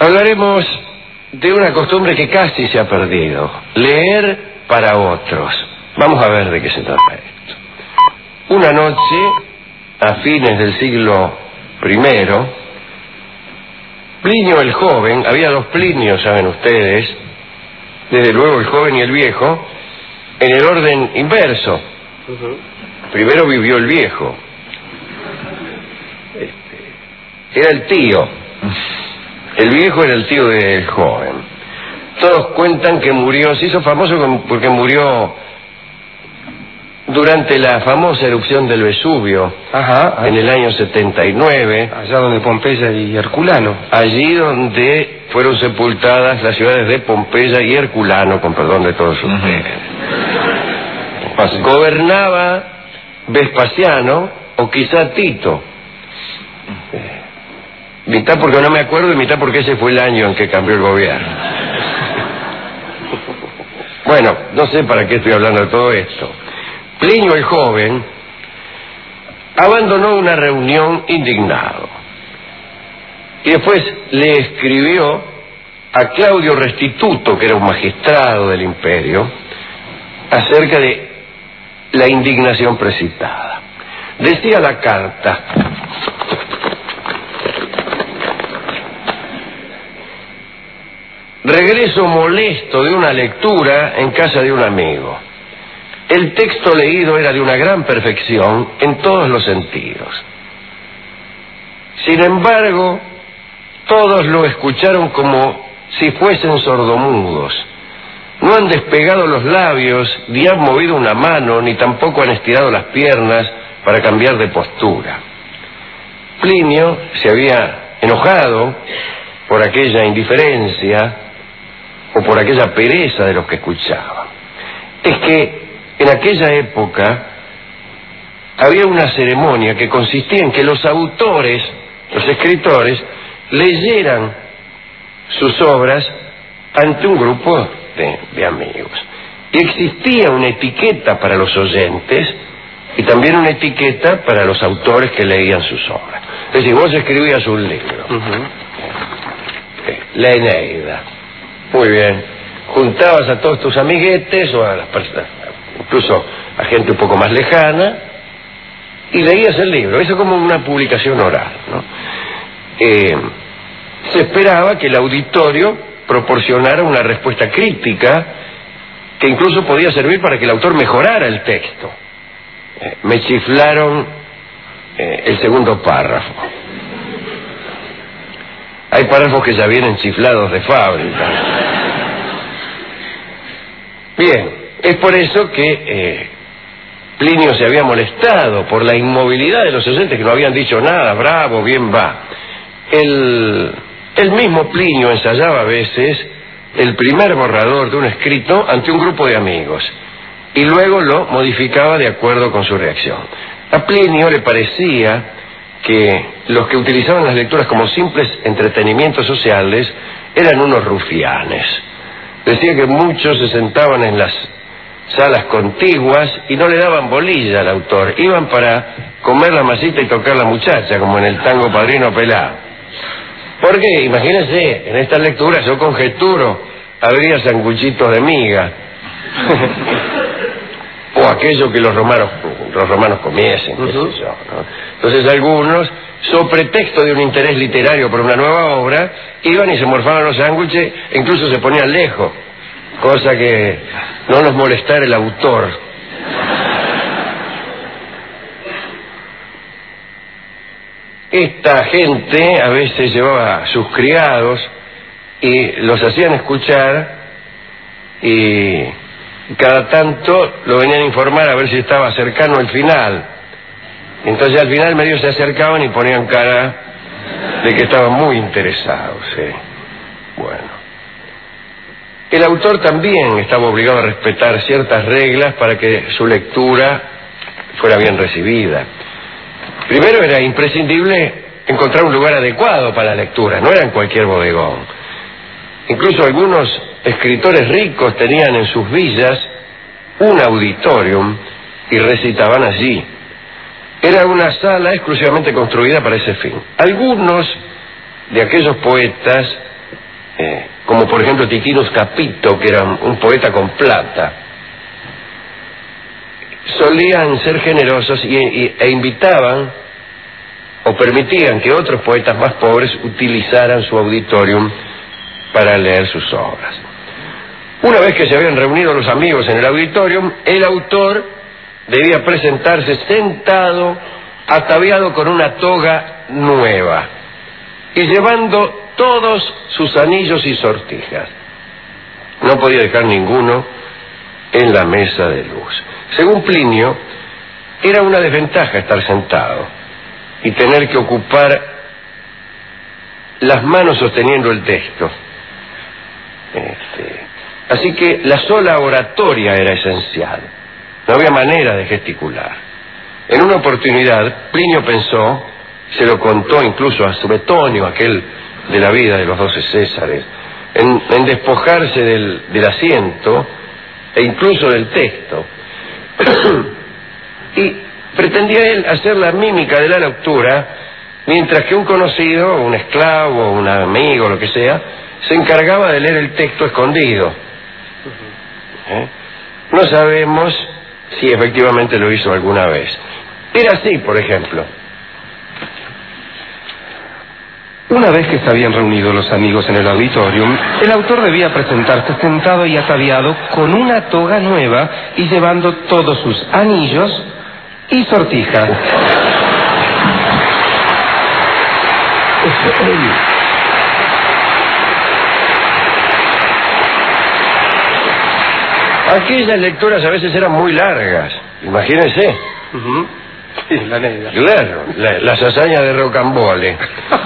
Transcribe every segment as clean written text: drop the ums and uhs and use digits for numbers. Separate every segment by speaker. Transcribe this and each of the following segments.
Speaker 1: Hablaremos de una costumbre que casi se ha perdido: leer para otros. Vamos a ver de qué se trata esto. Una noche, a fines del siglo I, Plinio el joven, había dos Plinios, saben ustedes, desde luego el joven y el viejo, en el orden inverso. Primero vivió el viejo. Era el tío. El viejo era el tío del joven. Todos cuentan que murió, se hizo famoso porque murió durante la famosa erupción del Vesubio, en el año 79.
Speaker 2: Allá donde Pompeya y Herculano.
Speaker 1: Allí donde fueron sepultadas las ciudades de Pompeya y Herculano, con perdón de todos ustedes. Gobernaba Vespasiano o quizá Tito. Mitad porque no me acuerdo y mitad porque ese fue el año en que cambió el gobierno. Bueno, no sé para qué estoy hablando de todo esto. Plinio el joven abandonó una reunión indignado y después le escribió a Claudio Restituto, que era un magistrado del imperio, acerca de la indignación precipitada. Decía la carta: regreso molesto de una lectura en casa de un amigo. El texto leído era de una gran perfección en todos los sentidos. Sin embargo, todos lo escucharon como si fuesen sordomudos. No han despegado los labios, ni han movido una mano, ni tampoco han estirado las piernas para cambiar de postura. Plinio se había enojado por aquella indiferencia o por aquella pereza de los que escuchaban. Es que en aquella época había una ceremonia que consistía en que los autores, los escritores, leyeran sus obras ante un grupo de amigos. Y existía una etiqueta para los oyentes y también una etiqueta para los autores que leían sus obras. Es decir, vos escribías un libro, la Eneida. Muy bien. Juntabas a todos tus amiguetes o a las personas, incluso a gente un poco más lejana, y leías el libro. Eso como una publicación oral, ¿no? Se esperaba que el auditorio proporcionara una respuesta crítica que incluso podía servir para que el autor mejorara el texto. Me chiflaron el segundo párrafo. Hay párrafos que ya vienen chiflados de fábrica. Bien, es por eso que Plinio se había molestado por la inmovilidad de los oyentes, que no habían dicho nada. Bravo, bien va. El mismo Plinio ensayaba a veces el primer borrador de un escrito ante un grupo de amigos y luego lo modificaba de acuerdo con su reacción. A Plinio le parecía que los que utilizaban las lecturas como simples entretenimientos sociales eran unos rufianes. Decía que muchos se sentaban en las salas contiguas y no le daban bolilla al autor. Iban para comer la masita y tocar la muchacha, como en el tango Padrino Pelá. Porque, imagínense, en estas lecturas yo conjeturo, habría sanguchitos de miga. O aquello que los romanos comiesen, qué sé yo, ¿no? Entonces algunos, sobre pretexto de un interés literario por una nueva obra, iban y se morfaban los sándwiches e incluso se ponían lejos, cosa que no los molestara el autor. Esta gente a veces llevaba a sus criados y los hacían escuchar y cada tanto lo venían a informar a ver si estaba cercano al final. Entonces al final medio se acercaban y ponían cara de que estaban muy interesados. Bueno, el autor también estaba obligado a respetar ciertas reglas para que su lectura fuera bien recibida. Primero, era imprescindible encontrar un lugar adecuado para la lectura, no era en cualquier bodegón. Incluso algunos escritores ricos tenían en sus villas un auditorium y recitaban allí. Era una sala exclusivamente construida para ese fin. Algunos de aquellos poetas como por ejemplo Titinus Capito, que era un poeta con plata, solían ser generosos e invitaban o permitían que otros poetas más pobres utilizaran su auditorium para leer sus obras. Una vez que se habían reunido los amigos en el auditorium, el autor debía presentarse sentado, ataviado con una toga nueva y llevando todos sus anillos y sortijas. No podía dejar ninguno en la mesa de luz. Según Plinio, era una desventaja estar sentado y tener que ocupar las manos sosteniendo el texto. Así que la sola oratoria era esencial. No había manera de gesticular. En una oportunidad, Plinio pensó, se lo contó incluso a Suetonio, aquel de la vida de los 12 Césares, en despojarse del asiento e incluso del texto. Y pretendía él hacer la mímica de la lectura, mientras que un conocido, un esclavo, un amigo, lo que sea, se encargaba de leer el texto escondido. No sabemos si efectivamente lo hizo alguna vez. Era así, por ejemplo.
Speaker 2: Una vez que se habían reunido los amigos en el auditorium, el autor debía presentarse sentado y ataviado con una toga nueva y llevando todos sus anillos y sortijas.
Speaker 1: Aquellas lecturas a veces eran muy largas, imagínense.
Speaker 2: Sí, la negra.
Speaker 1: Claro, las hazañas de Rocambole.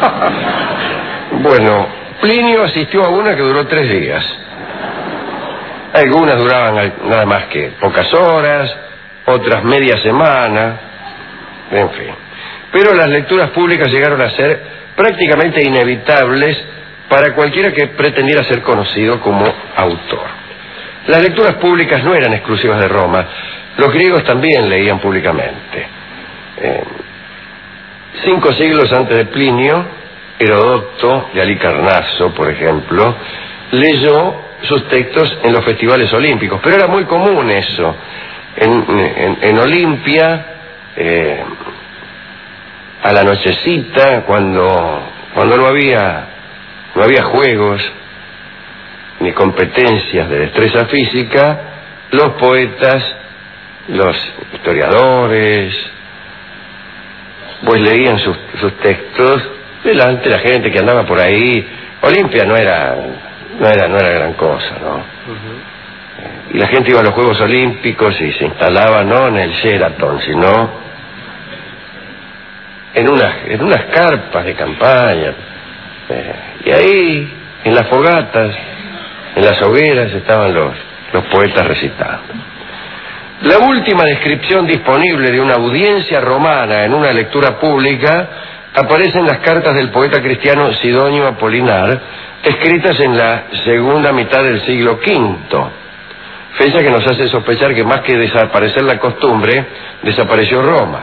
Speaker 1: Bueno, Plinio asistió a una que duró 3 días. Algunas duraban nada más que pocas horas, otras media semana, en fin. Pero las lecturas públicas llegaron a ser prácticamente inevitables para cualquiera que pretendiera ser conocido como autor. Las lecturas públicas no eran exclusivas de Roma. Los griegos también leían públicamente. 5 siglos antes de Plinio, Herodoto de Halicarnaso, por ejemplo, leyó sus textos en los festivales olímpicos, pero era muy común eso. En Olimpia, a la nochecita, cuando no había juegos ni competencias de destreza física, los poetas, los historiadores, pues leían sus textos delante de la gente que andaba por ahí. Olimpia no era gran cosa, ¿no? Y la gente iba a los Juegos Olímpicos y se instalaba no en el Sheraton, sino en unas carpas de campaña. Y ahí, en las fogatas, en las hogueras, estaban los poetas recitando. La última descripción disponible de una audiencia romana en una lectura pública aparece en las cartas del poeta cristiano Sidonio Apolinar, escritas en la segunda mitad del siglo V, fecha que nos hace sospechar que más que desaparecer la costumbre, desapareció Roma.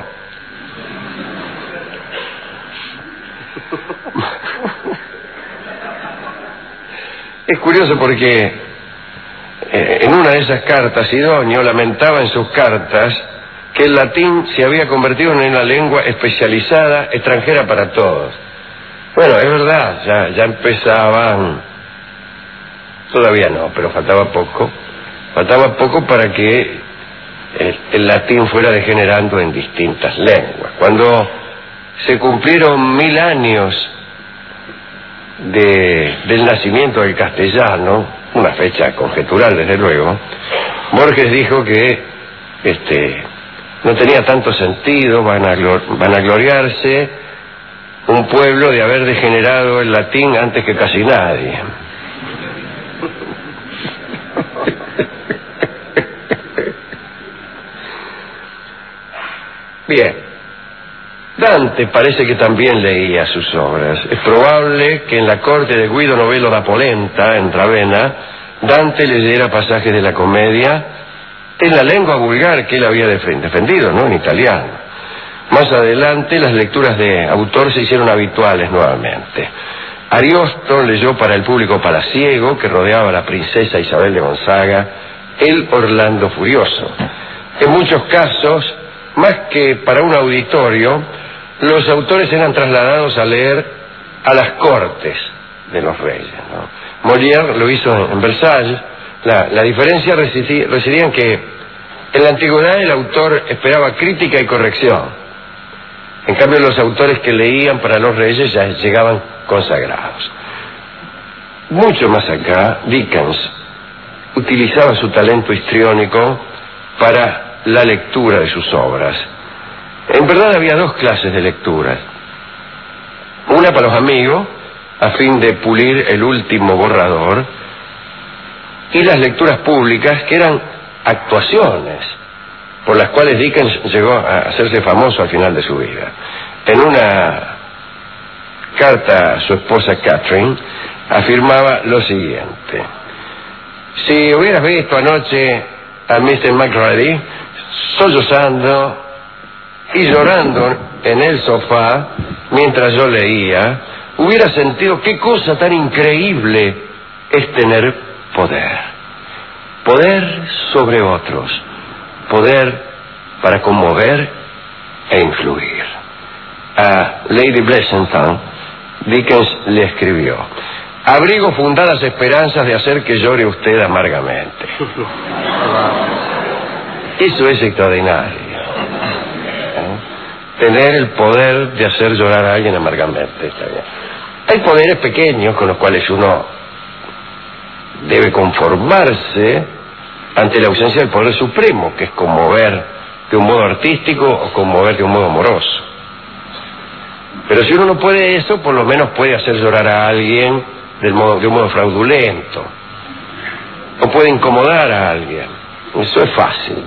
Speaker 1: Es curioso porque en una de esas cartas Sidonio lamentaba en sus cartas que el latín se había convertido en una lengua especializada, extranjera para todos. Bueno, es verdad, ya empezaban, todavía no, pero faltaba poco para que el latín fuera degenerando en distintas lenguas. Cuando se cumplieron 1000 años del nacimiento del castellano, una fecha conjetural desde luego, Borges dijo que no tenía tanto sentido vanagloriarse un pueblo de haber degenerado el latín antes que casi nadie. Bien, Dante parece que también leía sus obras. Es probable que en la corte de Guido Novello da Polenta, en Ravenna, Dante leyera pasajes de la comedia en la lengua vulgar que él había defendido, ¿no? En italiano. Más adelante las lecturas de autor se hicieron habituales nuevamente. Ariosto leyó para el público palaciego que rodeaba a la princesa Isabel de Gonzaga el Orlando Furioso. En muchos casos, más que para un auditorio, los autores eran trasladados a leer a las cortes de los reyes, ¿no? Molière lo hizo en Versalles. La diferencia residía en que en la antigüedad el autor esperaba crítica y corrección. En cambio, los autores que leían para los reyes ya llegaban consagrados. Mucho más acá, Dickens utilizaba su talento histriónico para la lectura de sus obras. En verdad había dos clases de lecturas. Una para los amigos, a fin de pulir el último borrador, y las lecturas públicas, que eran actuaciones, por las cuales Dickens llegó a hacerse famoso al final de su vida. En una carta a su esposa Catherine, afirmaba lo siguiente: si hubieras visto anoche a Mr. McReady sollozando y llorando en el sofá mientras yo leía, hubiera sentido qué cosa tan increíble es tener poder. Poder sobre otros. Poder para conmover e influir. A Lady Blessington, Dickens le escribió: abrigo fundadas esperanzas de hacer que llore usted amargamente. Eso es extraordinario. Tener el poder de hacer llorar a alguien amargamente. Está bien. Hay poderes pequeños con los cuales uno debe conformarse ante la ausencia del poder supremo, que es conmover de un modo artístico o conmover de un modo amoroso. Pero si uno no puede eso, por lo menos puede hacer llorar a alguien de un modo fraudulento, o puede incomodar a alguien. Eso es fácil.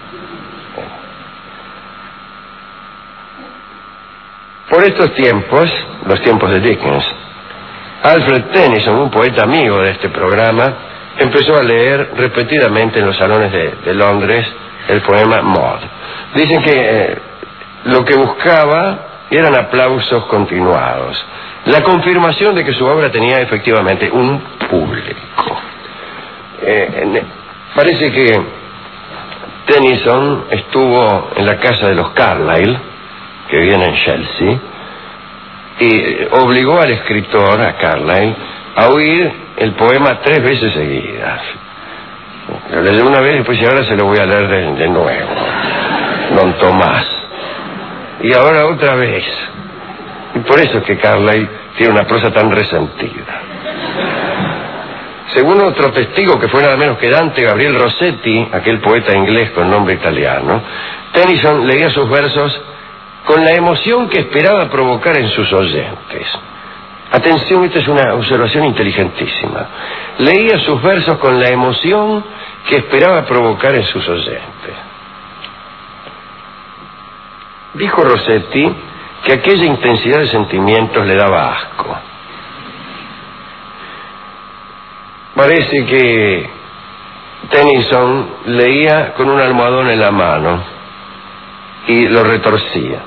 Speaker 1: Por estos tiempos, los tiempos de Dickens, Alfred Tennyson, un poeta amigo de este programa, empezó a leer repetidamente en los salones de Londres el poema Maud. Dicen que lo que buscaba eran aplausos continuados, la confirmación de que su obra tenía efectivamente un público. Parece que Tennyson estuvo en la casa de los Carlyle, que vivían en Chelsea, y obligó al escritor, a Carlyle, a oír el poema 3 veces seguidas. Lo leyó una vez y después, y ahora se lo voy a leer de nuevo. Don Tomás. Y ahora otra vez. Y por eso es que Carlyle tiene una prosa tan resentida. Según otro testigo, que fue nada menos que Dante Gabriel Rossetti, aquel poeta inglés con nombre italiano, Tennyson leía sus versos con la emoción que esperaba provocar en sus oyentes. Atención, esta es una observación inteligentísima. Leía sus versos con la emoción que esperaba provocar en sus oyentes. Dijo Rossetti que aquella intensidad de sentimientos le daba asco. Parece que Tennyson leía con un almohadón en la mano y lo retorcía.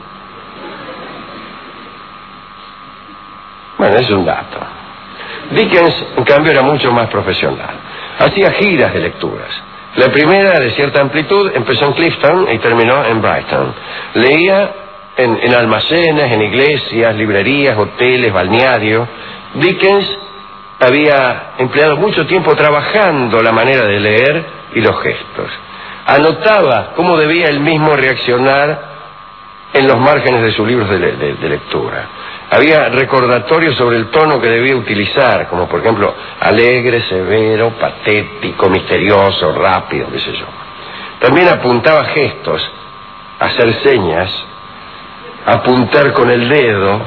Speaker 1: Bueno, es un dato. Dickens, en cambio, era mucho más profesional. Hacía giras de lecturas. La primera, de cierta amplitud, empezó en Clifton y terminó en Brighton. Leía en almacenes, en iglesias, librerías, hoteles, balnearios. Dickens había empleado mucho tiempo trabajando la manera de leer y los gestos. Anotaba cómo debía él mismo reaccionar en los márgenes de sus libros de lectura. Había recordatorios sobre el tono que debía utilizar, como por ejemplo alegre, severo, patético, misterioso, rápido, qué sé yo. También apuntaba gestos, hacer señas, apuntar con el dedo,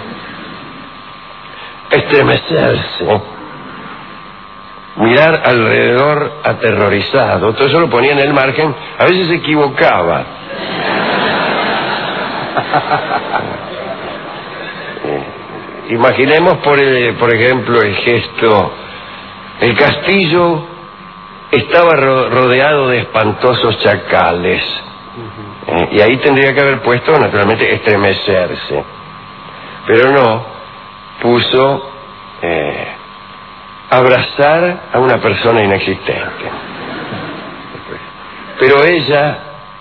Speaker 1: estremecerse, mirar alrededor aterrorizado. Todo eso lo ponía en el margen. A veces se equivocaba. Imaginemos por ejemplo el gesto: el castillo estaba rodeado de espantosos chacales. Y ahí tendría que haber puesto, naturalmente, estremecerse. Pero no, puso abrazar a una persona inexistente. Pero ella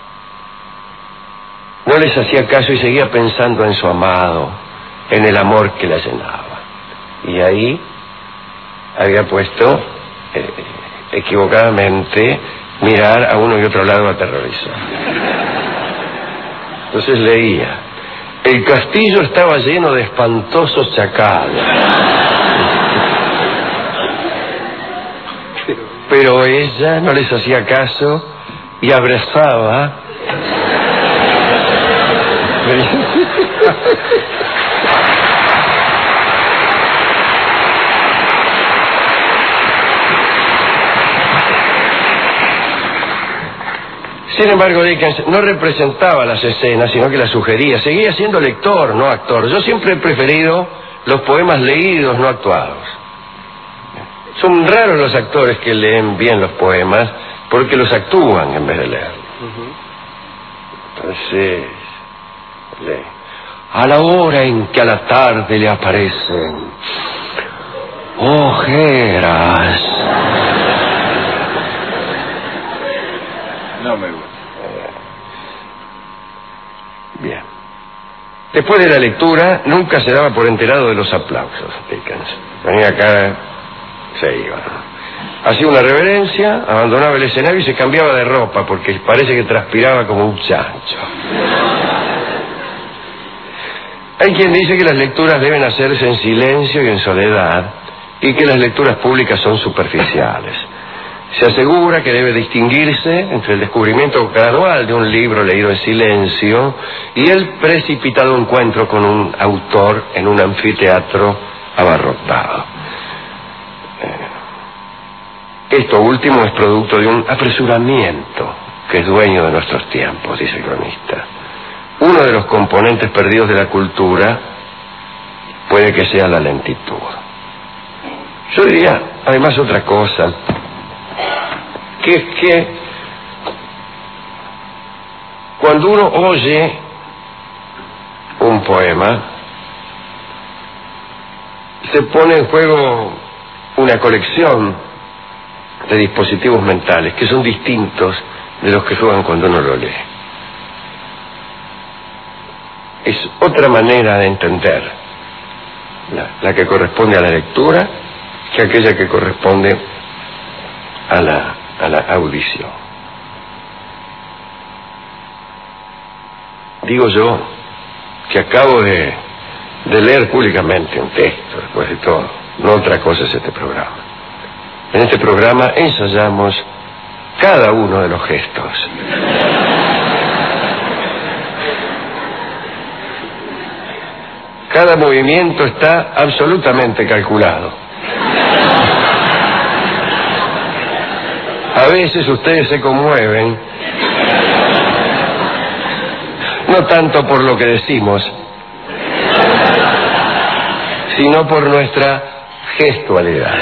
Speaker 1: no les hacía caso y seguía pensando en su amado, en el amor que la llenaba. Y ahí había puesto equivocadamente mirar a uno y otro lado aterrorizado. Entonces leía: el castillo estaba lleno de espantosos chacales. Pero ella no les hacía caso y abrazaba. Sin embargo, Dickens no representaba las escenas, sino que las sugería. Seguía siendo lector, no actor. Yo siempre he preferido los poemas leídos, no actuados. Son raros los actores que leen bien los poemas, porque los actúan en vez de leerlos. Entonces, lee: a la hora en que a la tarde le aparecen ojeras.
Speaker 3: No me gusta.
Speaker 1: Bien. Después de la lectura, nunca se daba por enterado de los aplausos. Dickens venía acá, se iba. Hacía una reverencia, abandonaba el escenario y se cambiaba de ropa, porque parece que transpiraba como un chancho. Hay quien dice que las lecturas deben hacerse en silencio y en soledad, y que las lecturas públicas son superficiales. Se asegura que debe distinguirse entre el descubrimiento gradual de un libro leído en silencio y el precipitado encuentro con un autor en un anfiteatro abarrotado. Esto último es producto de un apresuramiento que es dueño de nuestros tiempos, dice el cronista. Uno de los componentes perdidos de la cultura puede que sea la lentitud. Yo diría, además, otra cosa, que es que cuando uno oye un poema, se pone en juego una colección de dispositivos mentales que son distintos de los que juegan cuando uno lo lee. Es otra manera de entender la que corresponde a la lectura que aquella que corresponde a la audición. Digo yo que acabo de leer públicamente un texto, después de todo. No otra cosa es este programa. En este programa ensayamos cada uno de los gestos. Cada movimiento está absolutamente calculado. A veces ustedes se conmueven, no tanto por lo que decimos, sino por nuestra gestualidad.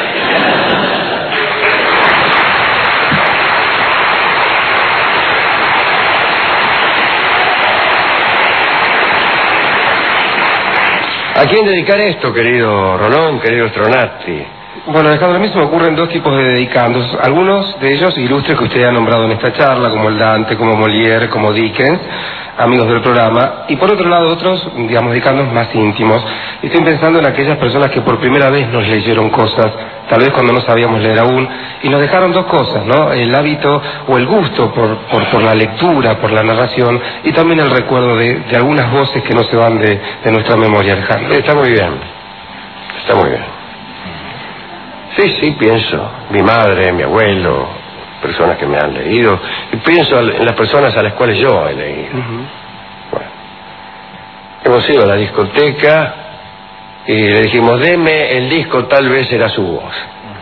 Speaker 1: ¿A quién dedicar esto, querido Rolón, querido Stronati?
Speaker 2: Bueno, Alejandro, a mí se me ocurren dos tipos de dedicandos. Algunos de ellos ilustres que usted ha nombrado en esta charla, como el Dante, como Molière, como Dickens, amigos del programa. Y por otro lado, otros, digamos, dedicandos más íntimos. Estoy pensando en aquellas personas que por primera vez nos leyeron cosas, tal vez cuando no sabíamos leer aún, y nos dejaron dos cosas, ¿no? El hábito o el gusto por la lectura, por la narración, y también el recuerdo de algunas voces que no se van de nuestra memoria, Alejandro.
Speaker 1: Está muy bien. Está muy bien. Sí, pienso. Mi madre, mi abuelo, personas que me han leído. Y pienso en las personas a las cuales yo he leído. Bueno, hemos ido a la discoteca y le dijimos: deme el disco, tal vez era su voz.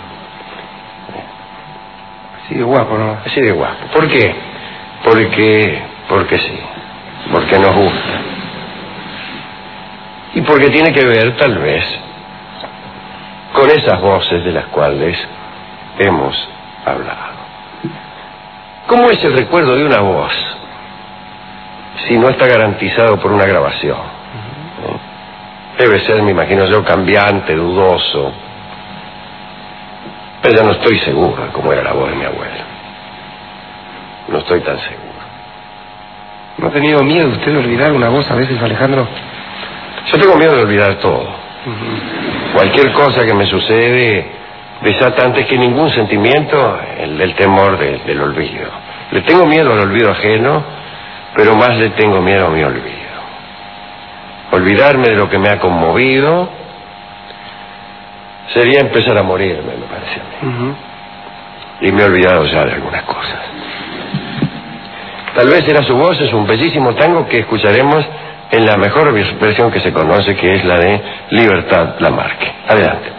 Speaker 2: Así de guapo, ¿no?
Speaker 1: Así de guapo. ¿Por qué? Porque sí. Porque nos gusta. Y porque tiene que ver, tal vez, con esas voces de las cuales hemos hablado. ¿Cómo es el recuerdo de una voz si no está garantizado por una grabación? Debe ser, me imagino yo, cambiante, dudoso, Pero ya no estoy seguro como era la voz de mi abuelo. No estoy tan seguro.
Speaker 2: ¿No ha tenido miedo usted de olvidar una voz a veces, Alejandro?
Speaker 1: Yo tengo miedo de olvidar todo. Cualquier cosa que me sucede desata antes que ningún sentimiento el temor del olvido. Le tengo miedo al olvido ajeno, pero más le tengo miedo a mi olvido. Olvidarme de lo que me ha conmovido sería empezar a morirme, me parece a mí. Y me he olvidado ya de algunas cosas. Tal vez Será su voz es un bellísimo tango que escucharemos en la mejor versión que se conoce, que es la de Libertad Lamarque. Adelante.